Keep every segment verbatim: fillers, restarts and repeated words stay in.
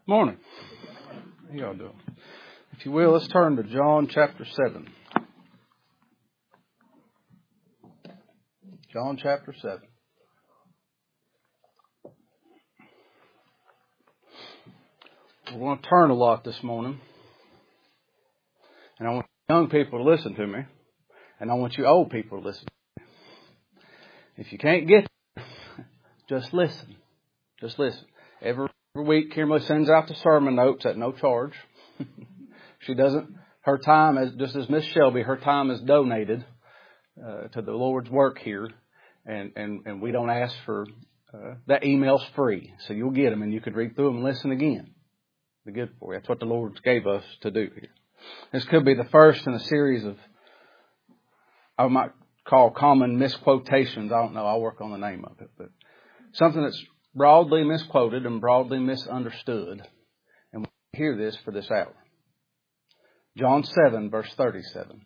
Morning. How y'all doing? If you will, let's turn to John chapter seven. John chapter seven. We're going to turn a lot this morning. And I want young people to listen to me. And I want you old people to listen to me. If you can't get there, just listen. Just listen. Every Every week, Kimberly sends out the sermon notes at no charge. She doesn't, her time, is just as Miss Shelby, her time is donated uh, to the Lord's work here. And, and, and we don't ask for, uh, that email's free. So you'll get them and you can read through them and listen again. Be good for you. That's what the Lord gave us to do here. This could be the first in a series of, I might call common misquotations. I don't know. I'll work on the name of it. But something that's broadly misquoted and broadly misunderstood. And we hear this for this hour. John seven, verse thirty-seven.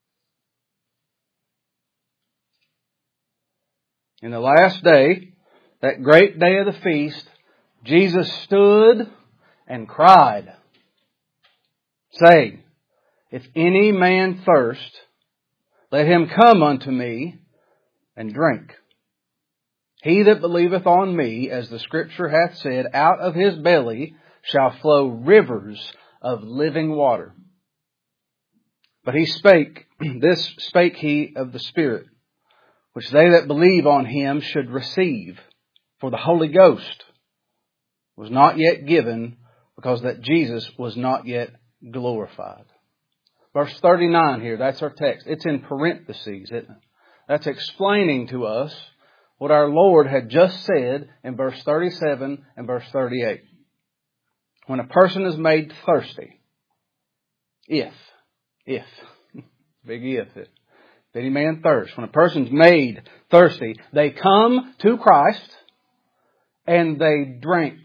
In the last day, that great day of the feast, Jesus stood and cried, saying, If any man thirst, let him come unto me and drink. He that believeth on me, as the Scripture hath said, out of his belly shall flow rivers of living water. But he spake, this spake he of the Spirit, which they that believe on him should receive. For the Holy Ghost was not yet given, because that Jesus was not yet glorified. Verse thirty-nine here, that's our text. It's in parentheses, isn't it? That's explaining to us what our Lord had just said in verse thirty-seven and verse thirty-eight. When a person is made thirsty, if, if, big if, if any man thirst, when a person's made thirsty, they come to Christ and they drink.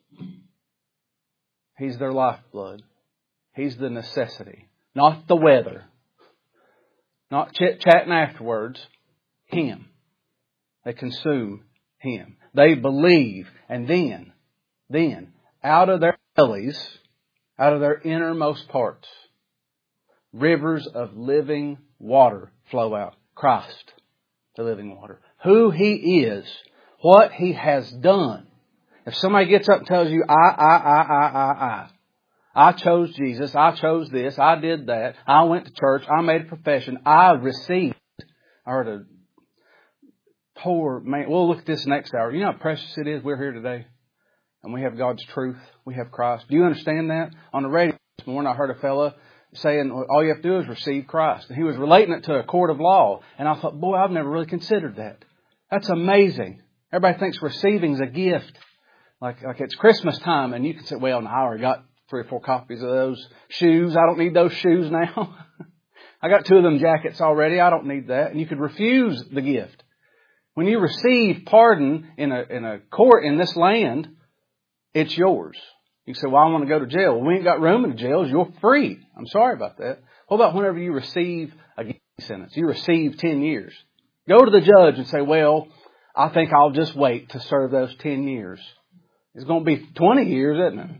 He's their lifeblood. He's the necessity, not the weather, not chit-chatting afterwards, Him. They consume Him. They believe. And then, then, out of their bellies, out of their innermost parts, rivers of living water flow out. Christ, the living water. Who He is. What He has done. If somebody gets up and tells you, I, I, I, I, I, I. I chose Jesus. I chose this. I did that. I went to church. I made a profession. I received. I heard a Poor man. We'll look at this next hour. You know how precious it is we're here today? And we have God's truth. We have Christ. Do you understand that? On the radio this morning, I heard a fella saying, all you have to do is receive Christ. And he was relating it to a court of law. And I thought, boy, I've never really considered that. That's amazing. Everybody thinks receiving is a gift. Like, like it's Christmas time. And you can say, well, no, I already got three or four copies of those shoes. I don't need those shoes now. I got two of them jackets already. I don't need that. And you could refuse the gift. When you receive pardon in a in a court in this land, it's yours. You say, well, I want to go to jail. Well, we ain't got room in the jails. You're free. I'm sorry about that. What about whenever you receive a guilty sentence? You receive ten years. Go to the judge and say, well, I think I'll just wait to serve those ten years. It's going to be twenty years, isn't it?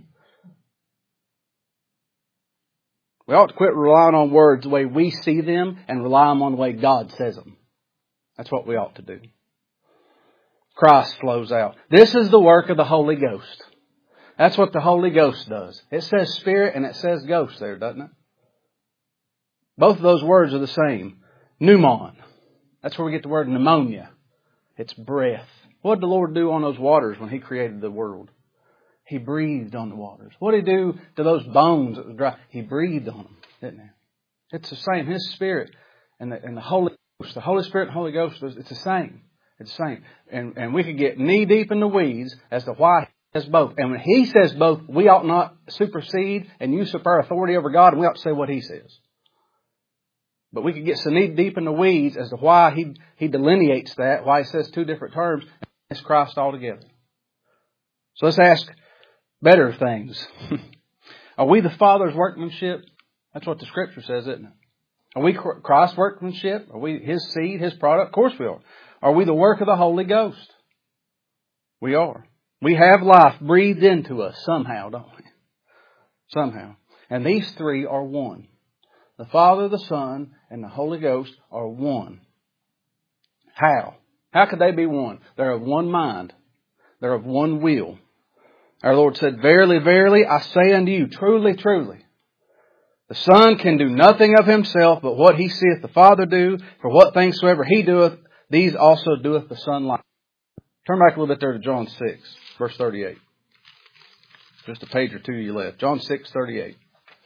We ought to quit relying on words the way we see them and rely on the way God says them. That's what we ought to do. Christ flows out. This is the work of the Holy Ghost. That's what the Holy Ghost does. It says Spirit and it says Ghost there, doesn't it? Both of those words are the same. Pneumon. That's where we get the word pneumonia. It's breath. What did the Lord do on those waters when He created the world? He breathed on the waters. What did He do to those bones that were dry? He breathed on them, didn't He? It's the same. His Spirit and the, and the Holy Ghost. The Holy Spirit and the Holy Ghost, it's the same. It's the same. And, and we could get knee deep in the weeds as to why He says both. And when He says both, we ought not supersede and usurp our authority over God, and we ought to say what He says. But we could get so knee deep in the weeds as to why He He delineates that, why He says two different terms, and it's Christ altogether. So let's ask better things. Are we the Father's workmanship? That's what the Scripture says, isn't it? Are we Christ's workmanship? Are we His seed, His product? Of course we are. Are we the work of the Holy Ghost? We are. We have life breathed into us somehow, don't we? Somehow. And these three are one. The Father, the Son, and the Holy Ghost are one. How? How could they be one? They're of one mind. They're of one will. Our Lord said, Verily, verily, I say unto you, truly, truly, the Son can do nothing of himself, but what he seeth the Father do, for what things soever he doeth, these also doeth the Son likewise. Turn back a little bit there to John six, verse thirty-eight. Just a page or two you left. John six, thirty-eight.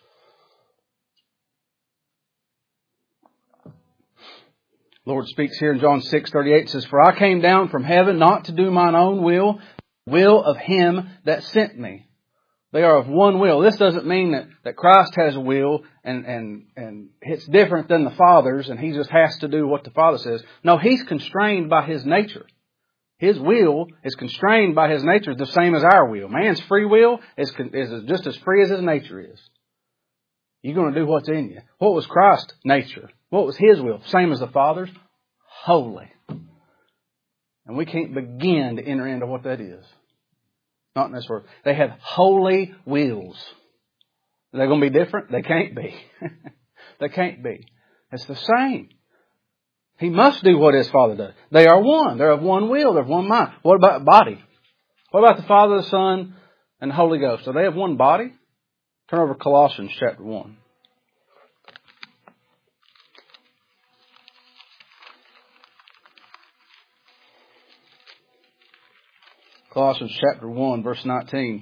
Lord speaks here in John six, thirty-eight. It says, For I came down from heaven not to do mine own will, will of him that sent me. They are of one will. This doesn't mean that, that Christ has a will and, and, and it's different than the Father's and he just has to do what the Father says. No, he's constrained by his nature. His will is constrained by his nature, the same as our will. Man's free will is, is just as free as his nature is. You're going to do what's in you. What was Christ's nature? What was his will? Same as the Father's. Holy. And we can't begin to enter into what that is. Not in this word. They have holy wills. Are they going to be different? They can't be. They can't be. It's the same. He must do what his Father does. They are one. They're of one will. They're of one mind. What about body? What about the Father, the Son, and the Holy Ghost? Are they of one body? Turn over to Colossians chapter one. Colossians chapter one, verse nineteen.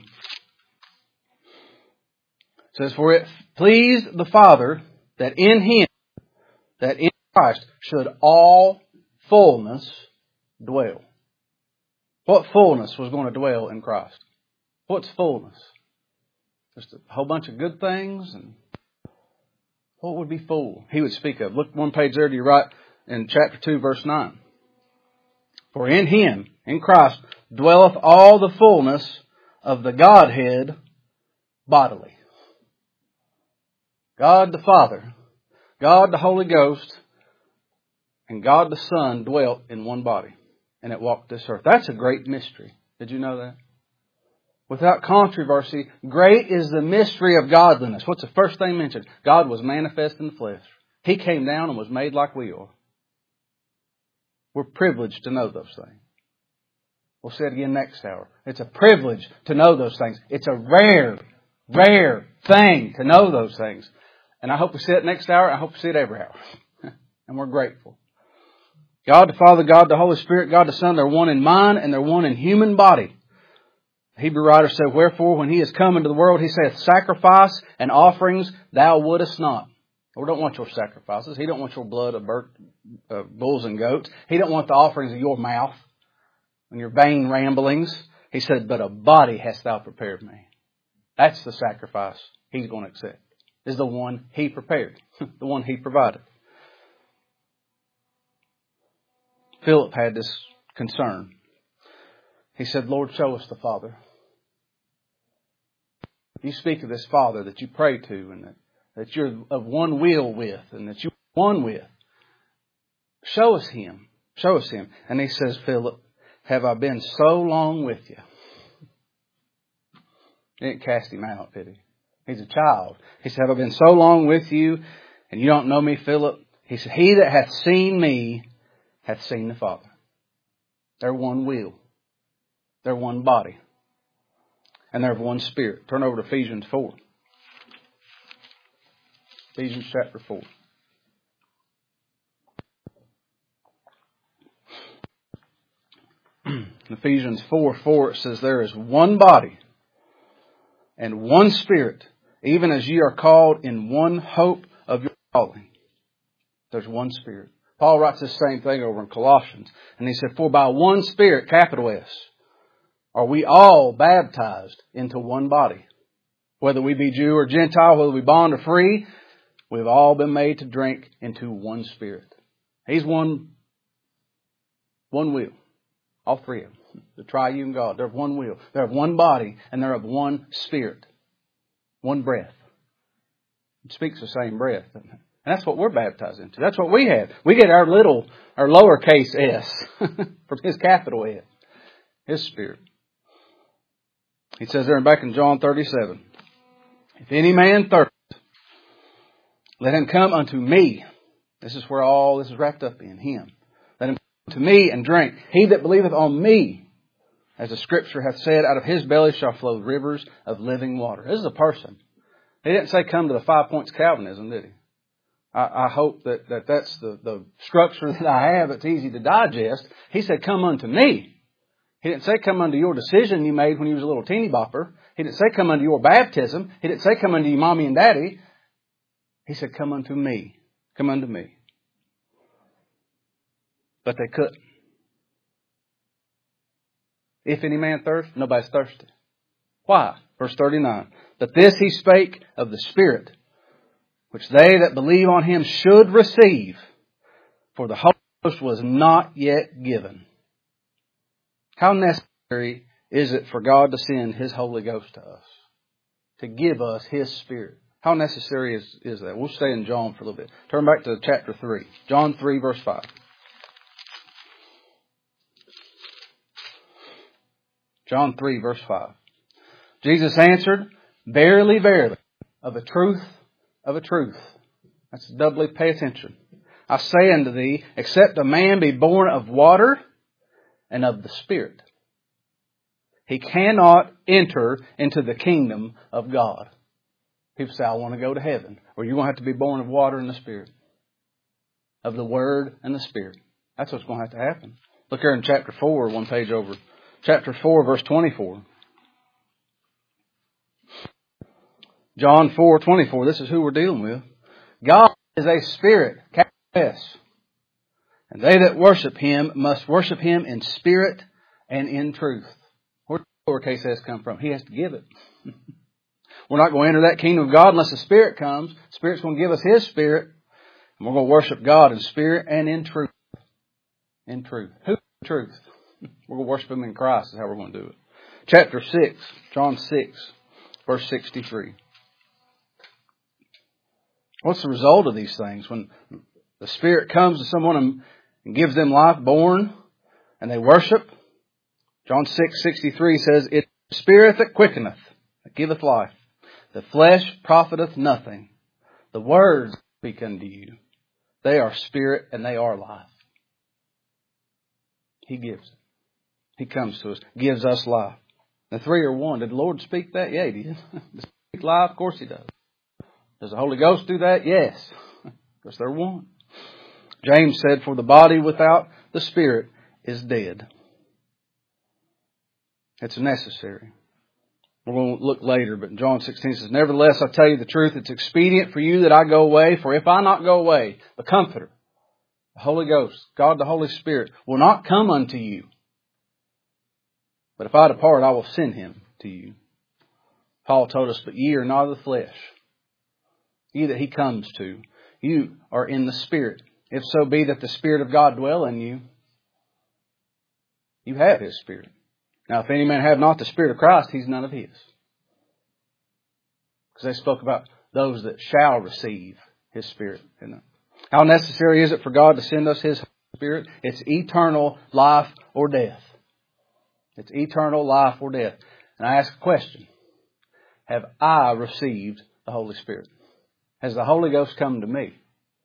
It says, For it pleased the Father that in Him, that in Christ, should all fullness dwell. What fullness was going to dwell in Christ? What's fullness? Just a whole bunch of good things? And what would be full? He would speak of. Look one page there to your right in chapter two, verse nine. For in Him, in Christ, dwelleth all the fullness of the Godhead bodily. God the Father, God the Holy Ghost, and God the Son dwelt in one body. And it walked this earth. That's a great mystery. Did you know that? Without controversy, great is the mystery of godliness. What's the first thing mentioned? God was manifest in the flesh. He came down and was made like we are. We're privileged to know those things. We'll say it again next hour. It's a privilege to know those things. It's a rare, rare thing to know those things. And I hope we see it next hour. I hope we see it every hour. And we're grateful. God the Father, God the Holy Spirit, God the Son, they're one in mind and they're one in human body. The Hebrew writer said, Wherefore, when He is come into the world, He saith, Sacrifice and offerings thou wouldest not. We don't want your sacrifices. He don't want your blood of bird, uh, bulls and goats. He don't want the offerings of your mouth and your vain ramblings. He said, But a body hast thou prepared me. That's the sacrifice He's going to accept. Is the one He prepared. The one He provided. Philip had this concern. He said, Lord, show us the Father. You speak of this Father that you pray to and that, that you're of one will with and that you're one with. Show us Him. Show us Him. And he says, Philip, have I been so long with you? He didn't cast him out, did he? He's a child. He said, have I been so long with you and you don't know me, Philip? He said, He that hath seen me hath seen the Father. They're one will. They're one body. And they're of one spirit. Turn over to Ephesians four. Ephesians chapter four. In Ephesians four four it says, There is one body and one Spirit, even as ye are called in one hope of your calling. There's one Spirit. Paul writes the same thing over in Colossians. And he said, For by one Spirit, capital S, are we all baptized into one body. Whether we be Jew or Gentile, whether we bond or free, we've all been made to drink into one Spirit. He's one, one will. All three of them. The triune God. They're of one will. They're of one body and they're of one Spirit. One breath. It speaks the same breath, doesn't it? And that's what we're baptized into. That's what we have. We get our little, our lowercase s from His capital S. His Spirit. He says there back in John thirty-seven, if any man thirst, let him come unto me. This is where all this is wrapped up in Him. Let him come to me and drink. He that believeth on me, as the Scripture hath said, out of his belly shall flow rivers of living water. This is a person. He didn't say come to the five points Calvinism, did he? I, I hope that, that that's the, the structure that I have. It's easy to digest. He said, come unto me. He didn't say come unto your decision you made when you was a little teeny bopper. He didn't say come unto your baptism. He didn't say come unto your mommy and daddy. He said come unto me. Come unto me. But they couldn't. If any man thirst, nobody's thirsty. Why? Verse thirty-nine. But this he spake of the Spirit, which they that believe on Him should receive, for the Holy Ghost was not yet given. How necessary is it for God to send His Holy Ghost to us? To give us His Spirit. How necessary is, is that? We'll stay in John for a little bit. Turn back to chapter three. John three verse five. John three verse five. Jesus answered, verily, verily, of a truth, of a truth. That's doubly pay attention. I say unto thee, except a man be born of water and of the Spirit, he cannot enter into the kingdom of God. People say, I want to go to heaven. Or you're going to have to be born of water and the Spirit. Of the Word and the Spirit. That's what's going to have to happen. Look here in chapter four, one page over. Chapter four, verse twenty-four. John four, twenty-four. This is who we're dealing with. God is a Spirit. Capital S. And they that worship Him must worship Him in spirit and in truth. Where does lowercase s come from? He has to give it. We're not going to enter that kingdom of God unless the Spirit comes. The Spirit's going to give us His Spirit. And we're going to worship God in spirit and in truth. In truth. Who's in truth? We're going to worship Him in Christ is how we're going to do it. Chapter six, John six, verse sixty-three. What's the result of these things? When the Spirit comes to someone and gives them life, born, and they worship. John six, sixty-three says, it is the Spirit that quickeneth, that giveth life. The flesh profiteth nothing. The words speak unto you. They are spirit and they are life. He gives it. He comes to us, gives us life. The three are one. Did the Lord speak that? Yeah, He did. Does He speak life? Of course He does. Does the Holy Ghost do that? Yes. Because they're one. James said, for the body without the Spirit is dead. It's necessary. We're going to look later, but in John sixteen says, nevertheless, I tell you the truth, it's expedient for you that I go away, for if I not go away, the Comforter, the Holy Ghost, God the Holy Spirit, will not come unto you. But if I depart, I will send Him to you. Paul told us, but ye are not of the flesh. Ye that He comes to, you are in the Spirit. If so be that the Spirit of God dwell in you, you have His Spirit. Now, if any man have not the Spirit of Christ, he's none of His. Because they spoke about those that shall receive His Spirit. How necessary is it for God to send us His Spirit? It's eternal life or death. It's eternal life or death. And I ask a question. Have I received the Holy Spirit? Has the Holy Ghost come to me?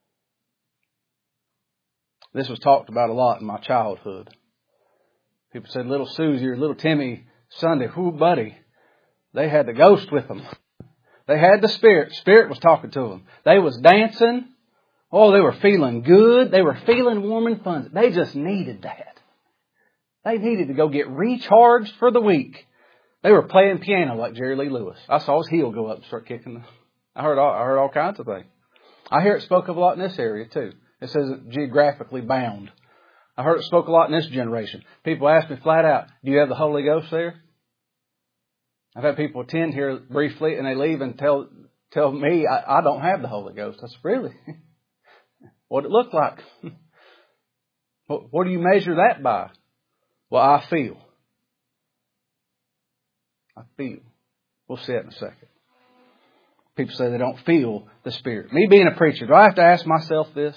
This was talked about a lot in my childhood. People said, little Susie or little Timmy Sunday, whoo, buddy, they had the ghost with them. They had the Spirit. Spirit was talking to them. They was dancing. Oh, they were feeling good. They were feeling warm and fuzzy. They just needed that. They needed to go get recharged for the week. They were playing piano like Jerry Lee Lewis. I saw his heel go up and start kicking. I heard all, I heard all kinds of things. I hear it spoke of a lot in this area too. It says geographically bound. I heard it spoke a lot in this generation. People ask me flat out, do you have the Holy Ghost there? I've had people attend here briefly and they leave and tell tell me I, I don't have the Holy Ghost. I said, really? What it look like? What, what do you measure that by? Well, I feel. I feel. We'll see it in a second. People say they don't feel the Spirit. Me being a preacher, do I have to ask myself this?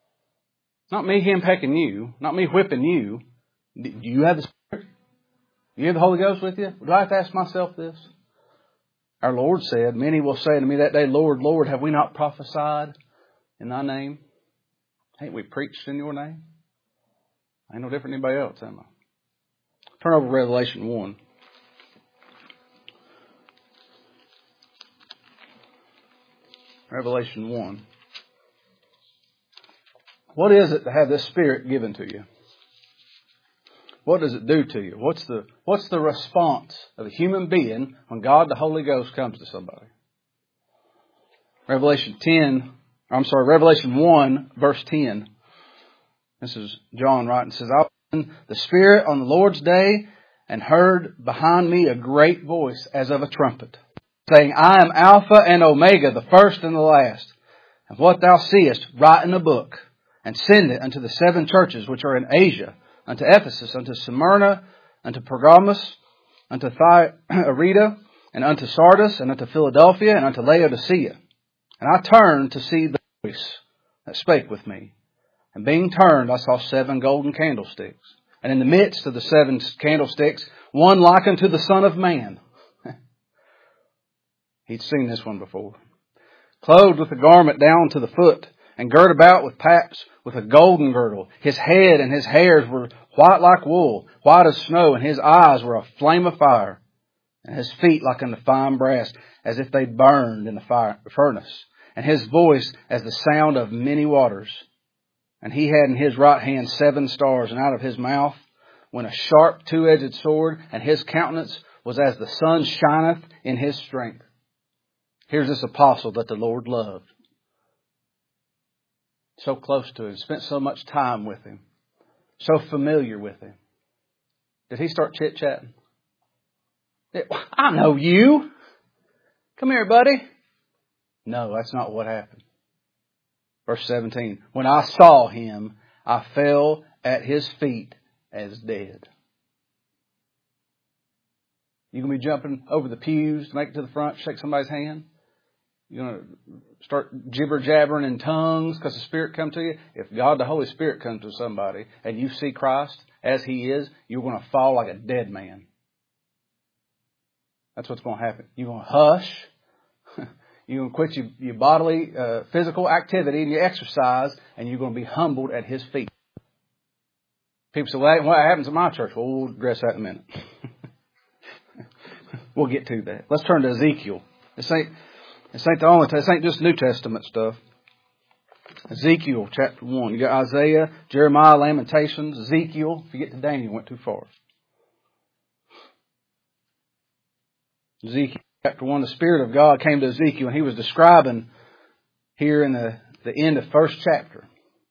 Not me him pecking you. Not me whipping you. Do you have the Spirit? You have the Holy Ghost with you? Do I have to ask myself this? Our Lord said, many will say to me that day, Lord, Lord, have we not prophesied in thy name? Ain't we preached in your name? I ain't no different than anybody else, am I? Turn over to Revelation one. Revelation one. What is it to have this Spirit given to you? What does it do to you? What's the, what's the response of a human being when God the Holy Ghost comes to somebody? Revelation ten, I'm sorry, Revelation one, verse ten. This is John writing. It says, I was in the Spirit on the Lord's day and heard behind me a great voice as of a trumpet, saying, I am Alpha and Omega, the first and the last. And what thou seest, write in a book, and send it unto the seven churches which are in Asia, unto Ephesus, unto Smyrna, unto Pergamos, unto Thyatira, and unto Sardis, and unto Philadelphia, and unto Laodicea. And I turned to see the voice that spake with me. And being turned, I saw seven golden candlesticks. And in the midst of the seven candlesticks, one like unto the Son of Man. He'd seen this one before. Clothed with a garment down to the foot, and girt about with paps, with a golden girdle. His head and his hairs were white like wool, white as snow, and his eyes were a flame of fire, and his feet like unto fine brass, as if they burned in the fire furnace, and his voice as the sound of many waters. And he had in his right hand seven stars, and out of his mouth went a sharp two-edged sword, and his countenance was as the sun shineth in his strength. Here's this apostle that the Lord loved. So close to him, spent so much time with him, so familiar with him. Did he start chit-chatting? I know you. Come here, buddy. No, that's not what happened. Verse seventeen, when I saw him, I fell at his feet as dead. You going to be jumping over the pews to make it to the front, shake somebody's hand? You're going to start jibber-jabbering in tongues because the Spirit come to you? If God the Holy Spirit comes to somebody and you see Christ as He is, you're going to fall like a dead man. That's what's going to happen. You're going to hush. You're going to quit your, your bodily, uh, physical activity and your exercise, and you're going to be humbled at His feet. People say, well, what happens at my church? Well, we'll address that in a minute. We'll get to that. Let's turn to Ezekiel. This ain't, this ain't the only, this ain't just New Testament stuff. Ezekiel chapter one. You got Isaiah, Jeremiah, Lamentations, Ezekiel. If you get to Daniel, you went too far. Ezekiel chapter one, the Spirit of God came to Ezekiel, and he was describing here in the, the end of first chapter.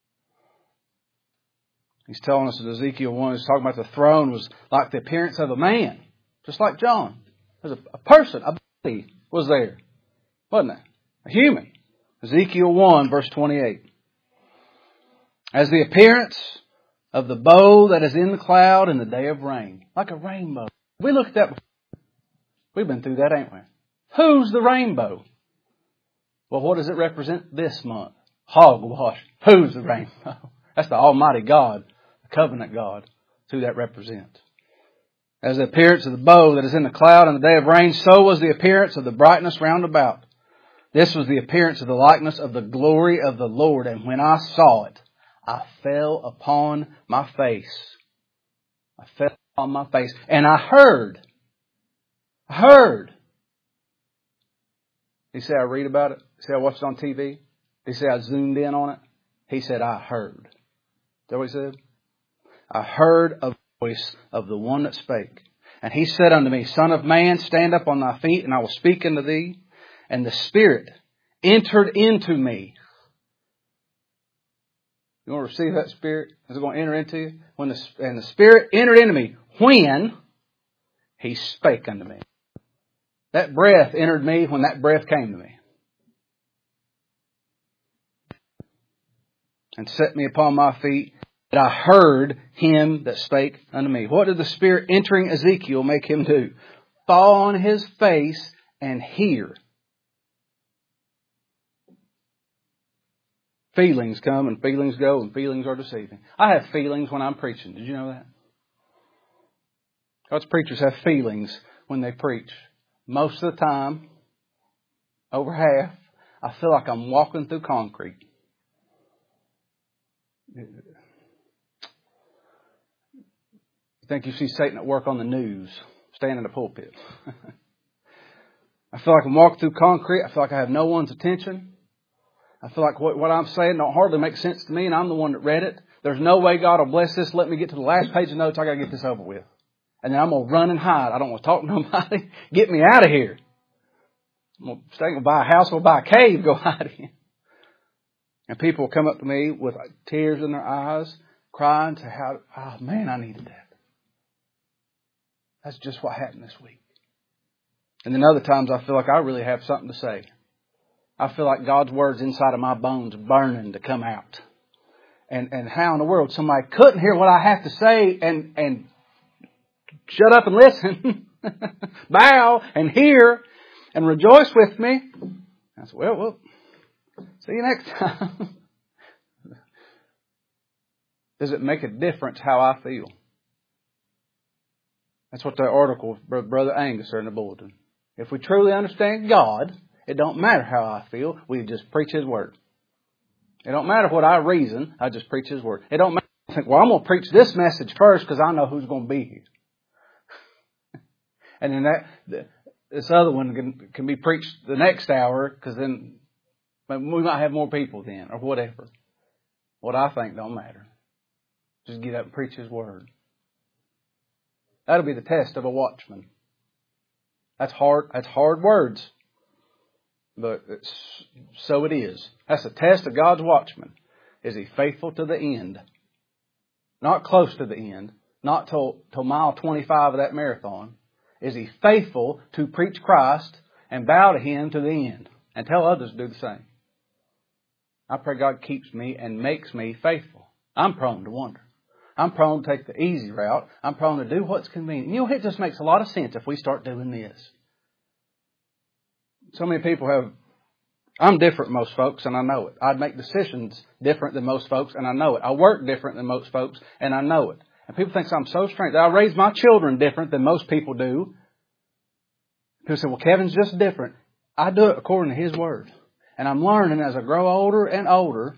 He's telling us that Ezekiel one, he's talking about the throne was like the appearance of a man, just like John. There's a, a person, a body was there, wasn't it? A human. Ezekiel one, verse twenty-eight. As the appearance of the bow that is in the cloud in the day of rain, like a rainbow. We looked at that before. We've been through that, ain't we? Who's the rainbow? Well, what does it represent this month? Hogwash. Who's the rainbow? That's the Almighty God, the covenant God. That's who that represents. As the appearance of the bow that is in the cloud in the day of rain, so was the appearance of the brightness round about. This was the appearance of the likeness of the glory of the Lord. And when I saw it, I fell upon my face. I fell on my face. And I heard. I heard. He said, I read about it. He said, I watched it on T V. He said, I zoomed in on it. He said, I heard. Is that what he said? I heard a voice of the one that spake. And he said unto me, Son of man, stand up on thy feet, and I will speak unto thee. And the Spirit entered into me. You want to receive that Spirit? Is it going to enter into you? When the, and the Spirit entered into me when He spake unto me. That breath entered me when that breath came to me. And set me upon my feet. And I heard Him that spake unto me. What did the Spirit entering Ezekiel make him do? Fall on his face and hear. Feelings come and feelings go, and feelings are deceiving. I have feelings when I'm preaching. Did you know that? God's preachers have feelings when they preach. Most of the time, over half, I feel like I'm walking through concrete. You think you see Satan at work on the news, standing in the pulpit. I feel like I'm walking through concrete. I feel like I have no one's attention. I feel like what, what I'm saying don't hardly make sense to me, and I'm the one that read it. There's no way God will bless this. Let me get to the last page of notes. I got to get this over with. And then I'm going to run and hide. I don't want to talk to nobody. Get me out of here. I'm going to stay and buy a house or buy a cave, go hide in. And people will come up to me with tears in their eyes, crying to how, oh man, I needed that. That's just what happened this week. And then other times I feel like I really have something to say. I feel like God's Word's inside of my bones burning to come out. And and how in the world somebody couldn't hear what I have to say and, and shut up and listen, bow and hear and rejoice with me. I said, well, well, see you next time. Does it make a difference how I feel? That's what the article of Brother Angus said in the bulletin. If we truly understand God, it don't matter how I feel. We just preach His Word. It don't matter what I reason. I just preach His Word. It don't matter. I think, well, I'm going to preach this message first because I know who's going to be here. And then that this other one can, can be preached the next hour because then we might have more people then or whatever. What I think don't matter. Just get up and preach His Word. That'll be the test of a watchman. That's hard. That's hard words. But it's, so it is. That's the test of God's watchman. Is he faithful to the end? Not close to the end. Not till, till mile twenty-five of that marathon. Is he faithful to preach Christ and bow to Him to the end? And tell others to do the same. I pray God keeps me and makes me faithful. I'm prone to wander. I'm prone to take the easy route. I'm prone to do what's convenient. You know, it just makes a lot of sense if we start doing this. So many people have, I'm different than most folks and I know it. I make decisions different than most folks and I know it. I work different than most folks and I know it. And people think I'm so strange. I raise my children different than most people do. People say, well, Kevin's just different. I do it according to His Word. And I'm learning as I grow older and older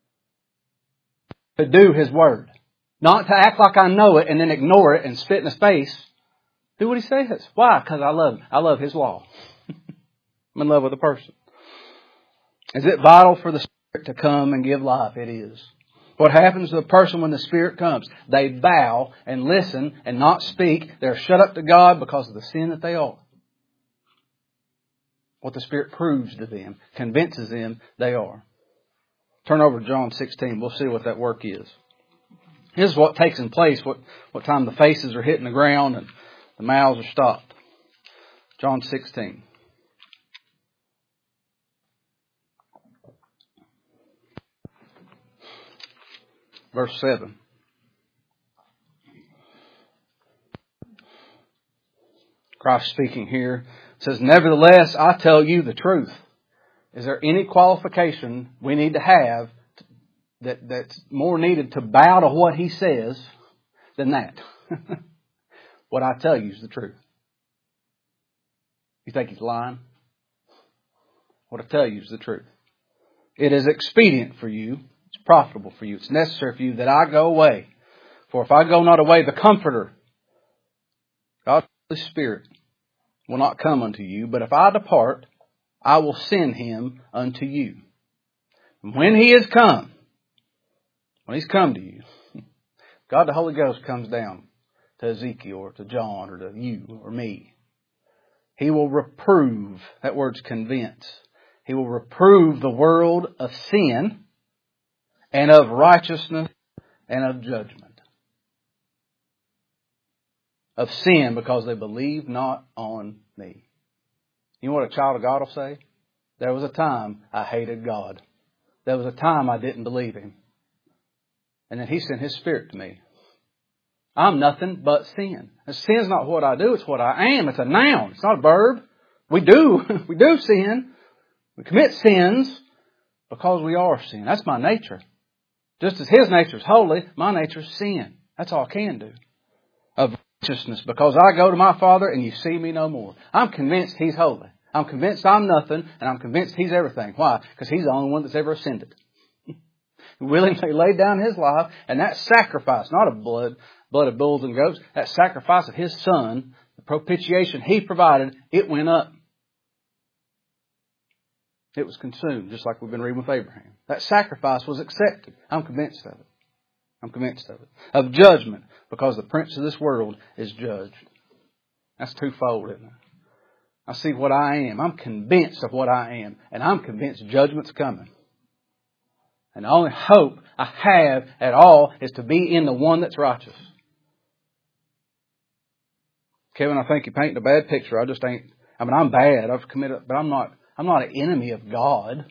to do His Word. Not to act like I know it and then ignore it and spit in His face. Do what He says. Why? Because I love Him. I love His law. I'm in love with a person. Is it vital for the Spirit to come and give life? It is. What happens to a person when the Spirit comes? They bow and listen and not speak. They're shut up to God because of the sin that they are. What the Spirit proves to them, convinces them they are. Turn over to John sixteen. We'll see what that work is. This is what takes in place, what, what time the faces are hitting the ground and the mouths are stopped. John sixteen. Verse seven. Christ speaking here says, nevertheless, I tell you the truth. Is there any qualification we need to have that, that's more needed to bow to what He says than that? What I tell you is the truth. You think He's lying? What I tell you is the truth. It is expedient for you. It's profitable for you. It's necessary for you that I go away. For if I go not away, the Comforter, God's Holy Spirit, will not come unto you. But if I depart, I will send Him unto you. And when He is come, when He's come to you, God the Holy Ghost comes down to Ezekiel or to John or to you or me. He will reprove, that word's convince. He will reprove the world of sin and of righteousness and of judgment. Of sin because they believe not on me. You know what a child of God will say? There was a time I hated God. There was a time I didn't believe Him. And then He sent His Spirit to me. I'm nothing but sin. And sin's not what I do, it's what I am. It's a noun. It's not a verb. We do. We do sin. We commit sins because we are sin. That's my nature. Just as His nature is holy, my nature is sin. That's all I can do. Of righteousness because I go to my Father and you see me no more. I'm convinced He's holy. I'm convinced I'm nothing, and I'm convinced He's everything. Why? Because He's the only one that's ever ascended. He willingly laid down His life, and that sacrifice, not of blood, blood of bulls and goats, that sacrifice of His Son, the propitiation He provided, it went up. It was consumed, just like we've been reading with Abraham. That sacrifice was accepted. I'm convinced of it. I'm convinced of it. Of judgment, because the prince of this world is judged. That's twofold, isn't it? I see what I am. I'm convinced of what I am. And I'm convinced judgment's coming. And the only hope I have at all is to be in the one that's righteous. Kevin, I think you're painting a bad picture. I just ain't, I mean, I'm bad. I've committed, but I'm not, I'm not an enemy of God.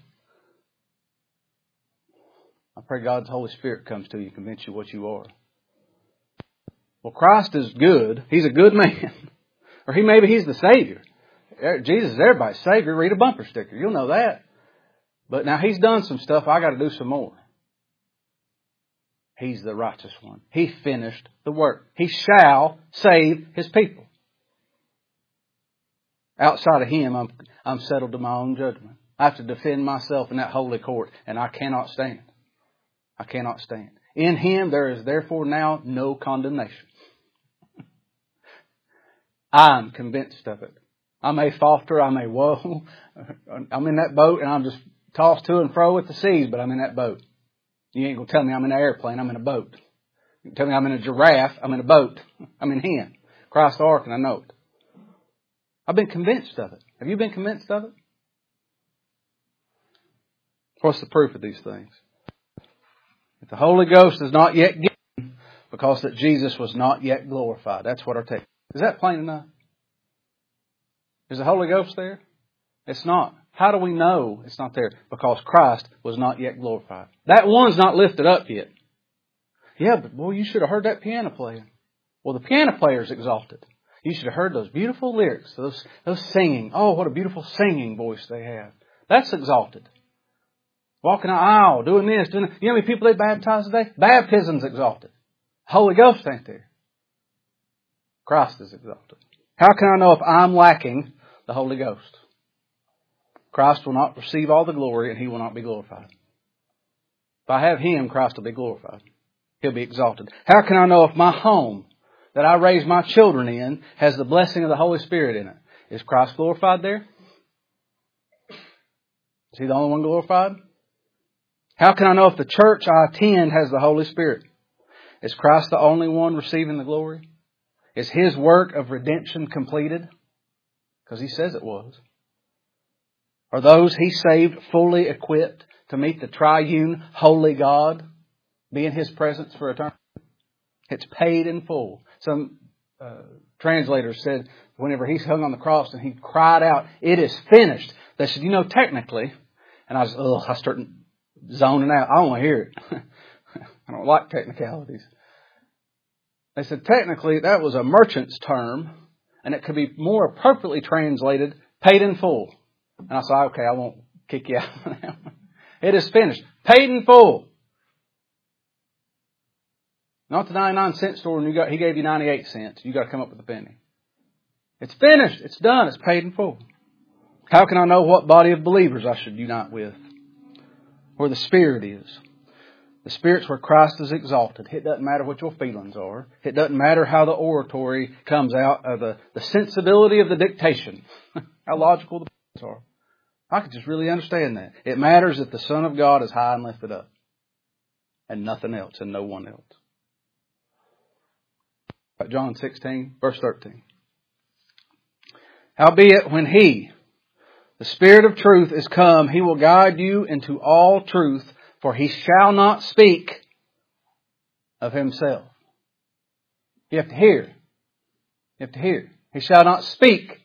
I pray God's Holy Spirit comes to you and convince you what you are. Well, Christ is good. He's a good man. Or he maybe He's the Savior. Jesus is everybody's Savior. Read a bumper sticker. You'll know that. But now He's done some stuff. I got to do some more. He's the righteous one. He finished the work. He shall save His people. Outside of Him, I'm, I'm settled to my own judgment. I have to defend myself in that holy court, and I cannot stand. I cannot stand. In Him, there is therefore now no condemnation. I'm convinced of it. I may falter, I may woe. I'm in that boat and I'm just tossed to and fro with the seas, but I'm in that boat. You ain't going to tell me I'm in an airplane, I'm in a boat. You can tell me I'm in a giraffe, I'm in a boat. I'm in Him. Christ the Ark, and I know it. I've been convinced of it. Have you been convinced of it? What's the proof of these things? If the Holy Ghost is not yet given, because that Jesus was not yet glorified. That's what our text is. Is that plain enough? Is the Holy Ghost there? It's not. How do we know it's not there? Because Christ was not yet glorified. That one's not lifted up yet. Yeah, but boy, you should have heard that piano playing. Well, the piano player's exalted. You should have heard those beautiful lyrics, those, those singing. Oh, what a beautiful singing voice they have. That's exalted. Walking an aisle, doing this, doing that. You know how many people they baptize today? Baptism's exalted. Holy Ghost ain't there. Christ is exalted. How can I know if I'm lacking the Holy Ghost? Christ will not receive all the glory and He will not be glorified. If I have Him, Christ will be glorified. He'll be exalted. How can I know if my home that I raise my children in has the blessing of the Holy Spirit in it? Is Christ glorified there? Is He the only one glorified? How can I know if the church I attend has the Holy Spirit? Is Christ the only one receiving the glory? Is His work of redemption completed? Because He says it was. Are those He saved fully equipped to meet the triune holy God, be in His presence for eternity? It's paid in full. Some uh, translators said whenever He hung on the cross and He cried out, "It is finished." They said, you know, technically, and I was, ugh, I started zoning out. I don't want to hear it. I don't like technicalities. They said technically that was a merchant's term, and it could be more appropriately translated, paid in full. And I said, okay, I won't kick you out now. It is finished. Paid in full. Not the ninety-nine cent store and you got, he gave you ninety-eight cents. You got to come up with a penny. It's finished. It's done. It's paid in full. How can I know what body of believers I should unite with? Where the Spirit is. The Spirit's where Christ is exalted. It doesn't matter what your feelings are. It doesn't matter how the oratory comes out of the, the sensibility of the dictation. How logical the points are. I can just really understand that. It matters that the Son of God is high and lifted up. And nothing else and no one else. John sixteen, verse thirteen. Howbeit, when He, the Spirit of truth, is come, He will guide you into all truth, for He shall not speak of Himself. You have to hear. You have to hear. He shall not speak.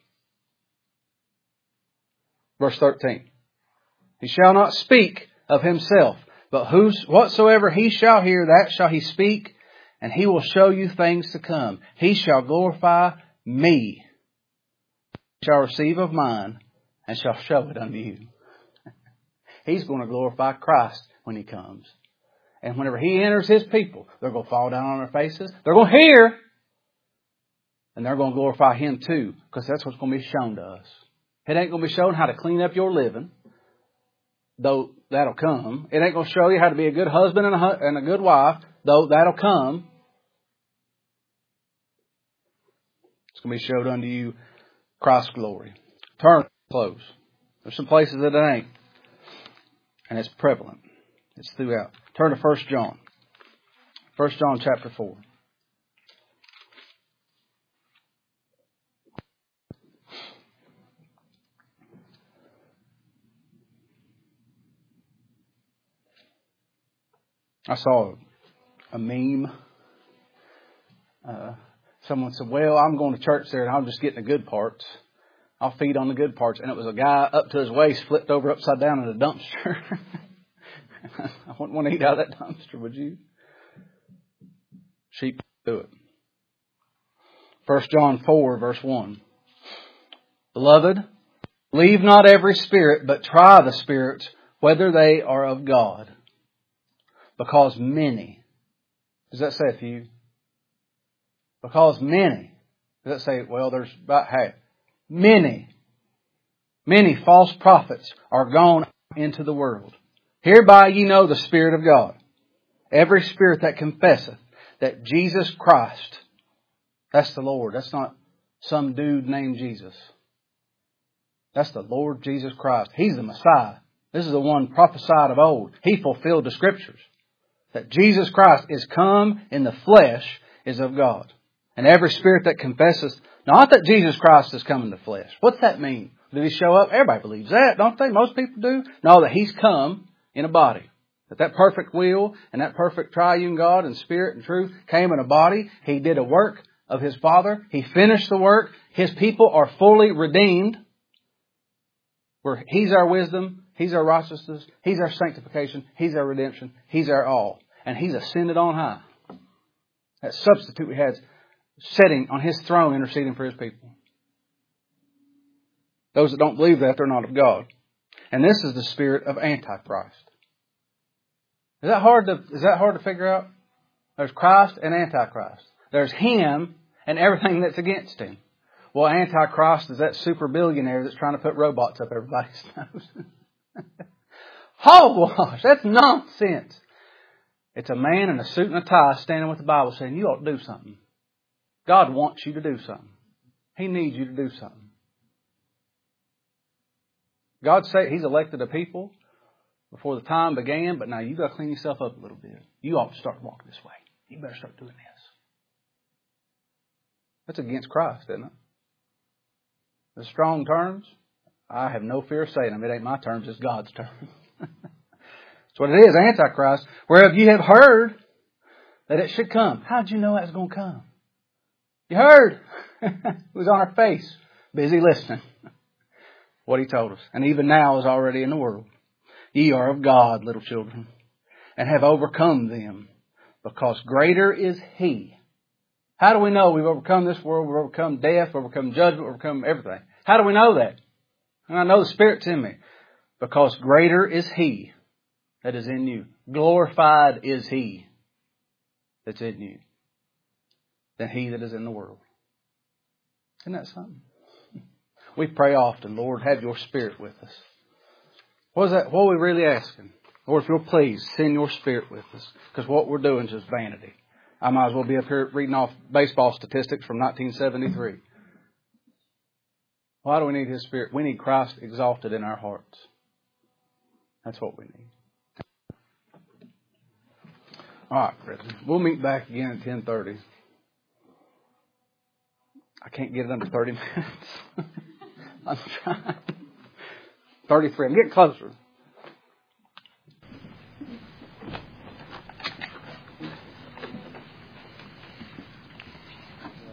Verse thirteen. He shall not speak of Himself, but whos, whatsoever He shall hear, that shall He speak, and He will show you things to come. He shall glorify Me. He shall receive of mine, and shall show it unto you. He's going to glorify Christ when He comes. And whenever He enters His people, they're going to fall down on their faces. They're going to hear. And they're going to glorify Him too, because that's what's going to be shown to us. It ain't going to be shown how to clean up your living, though that'll come. It ain't going to show you how to be a good husband and a, hu- and a good wife, though that'll come. It's going to be showed unto you Christ's glory. Turn close. There's some places that it ain't. And it's prevalent. It's throughout. Turn to First John. First John chapter four. I saw a meme. Uh, someone said, well, I'm going to church there and I'm just getting the good parts. I'll feed on the good parts. And it was a guy up to his waist, flipped over upside down in a dumpster. I wouldn't want to eat out of that dumpster, would you? Sheep do it. First John four, verse one. Beloved, believe not every spirit, but try the spirits, whether they are of God. Because many. Does that say a few? Because many. Does that say, well, there's about half. Many. Many false prophets are gone into the world. Hereby ye know the Spirit of God. Every spirit that confesseth that Jesus Christ, that's the Lord. That's not some dude named Jesus. That's the Lord Jesus Christ. He's the Messiah. This is the one prophesied of old. He fulfilled the Scriptures. That Jesus Christ is come in the flesh is of God. And every spirit that confesses, not that Jesus Christ has come in the flesh. What's that mean? Did He show up? Everybody believes that, don't they? Most people do. No, that He's come in a body. That that perfect will and that perfect triune God and Spirit and truth came in a body. He did a work of His Father. He finished the work. His people are fully redeemed. Where He's our wisdom. He's our righteousness. He's our sanctification. He's our redemption. He's our all. And He's ascended on high. That substitute we had sitting on His throne interceding for His people. Those that don't believe that, they're not of God. And this is the spirit of Antichrist. Is that hard to, is that hard to figure out? There's Christ and Antichrist. There's Him and everything that's against Him. Well, Antichrist is that super billionaire that's trying to put robots up everybody's nose. Hogwash! That's nonsense. It's a man in a suit and a tie standing with the Bible saying, you ought to do something. God wants you to do something. He needs you to do something. God said He's elected a people before the time began, but now you've got to clean yourself up a little bit. You ought to start walking this way. You better start doing this. That's against Christ, isn't it? The strong terms, I have no fear of saying them. It ain't my terms, it's God's terms. That's what it is, Antichrist. Whereof you have heard that it should come. How'd you know that was going to come? You heard. It was on our face. Busy listening. What He told us. And even now is already in the world. Ye are of God, little children, and have overcome them, because greater is He. How do we know we've overcome this world? We've overcome death, we've overcome judgment, we've overcome everything. How do we know that? And I know the Spirit's in me. Because greater is He that is in you. Glorified is He that's in you than he that is in the world. Isn't that something? We pray often, Lord, have your Spirit with us. What is that? What are we really asking? Lord, if you'll please send your Spirit with us. Because what we're doing is just vanity. I might as well be up here reading off baseball statistics from nineteen seventy-three. Why do we need His Spirit? We need Christ exalted in our hearts. That's what we need. All right, brethren. We'll meet back again at ten thirty. I can't get it under thirty minutes. I'm trying. thirty-three. I'm getting closer.